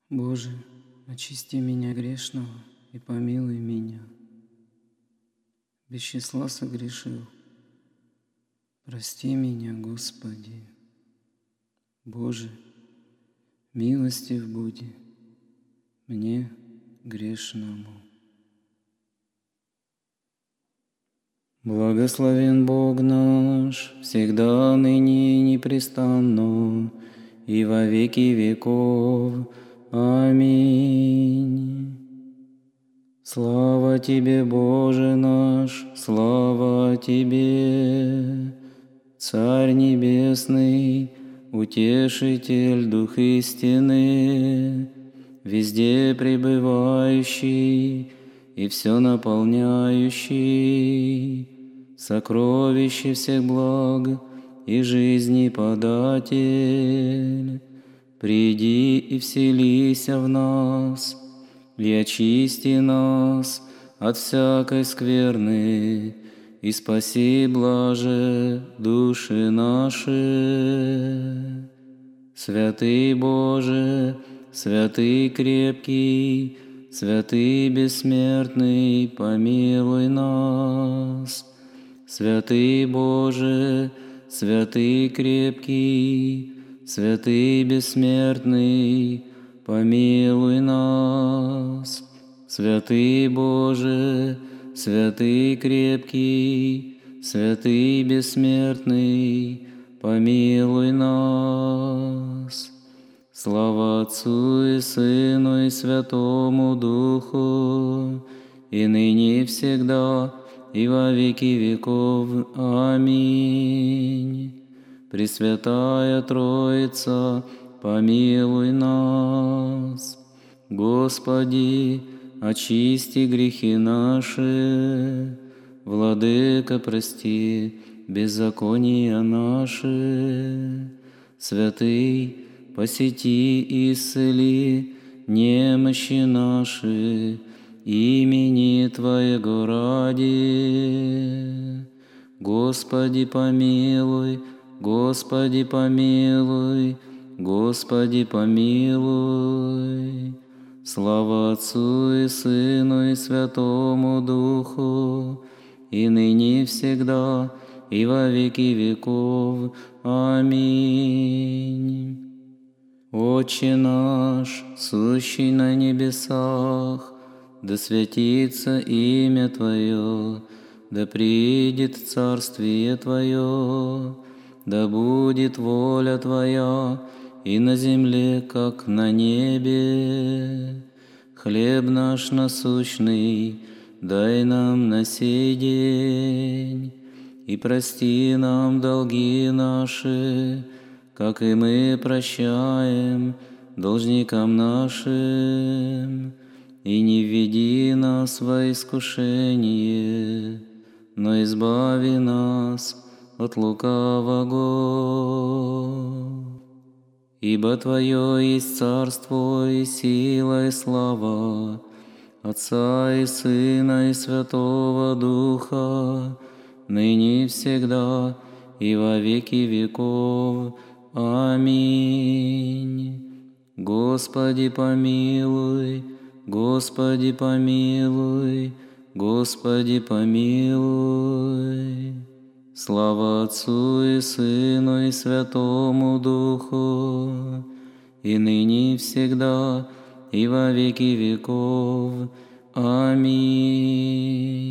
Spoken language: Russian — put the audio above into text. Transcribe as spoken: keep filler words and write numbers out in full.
Боже, очисти меня грешного и помилуй меня. Без числа согрешил, прости меня, Господи. Боже, милостив буди мне грешному. Благословен Бог наш, всегда, ныне и непрестанно, и во веки веков. Аминь. Слава Тебе, Боже наш, слава Тебе, Царь Небесный, Утешитель, Дух истины, везде пребывающий и все наполняющий, сокровище всех благ и жизни податель. Приди и вселися в нас, и очисти нас от всякой скверны, и спаси, блаже, души наши. Святый Боже, святый крепкий, святый бессмертный, помилуй нас. Святый Боже, святый крепкий, святый бессмертный, помилуй нас. Святый Боже, святый крепкий, святый бессмертный, помилуй нас. Слава Отцу и Сыну и Святому Духу, и ныне и всегда, и во веки веков. Аминь. Пресвятая Троица, помилуй нас. Господи, очисти грехи наши. Владыка, прости беззакония наши. Святый, посети и исцели немощи наши, имени Твоего ради. Господи, помилуй, Господи, помилуй, Господи, помилуй. Слава Отцу и Сыну и Святому Духу, и ныне и всегда, и во веки веков. Аминь. Отче наш, сущий на небесах, да святится имя Твое, да придет царствие Твое, да будет воля Твоя и на земле, как на небе. Хлеб наш насущный дай нам на сей день, и прости нам долги наши, как и мы прощаем должникам нашим. И не введи нас во искушение, но избави нас от лукавого. Ибо Твое есть царство и сила и слава Отца и Сына и Святого Духа, ныне и всегда, и во веки веков. Аминь. Господи, помилуй, Господи, помилуй, Господи, помилуй. Слава Отцу и Сыну и Святому Духу, и ныне и всегда, и во веки веков. Аминь.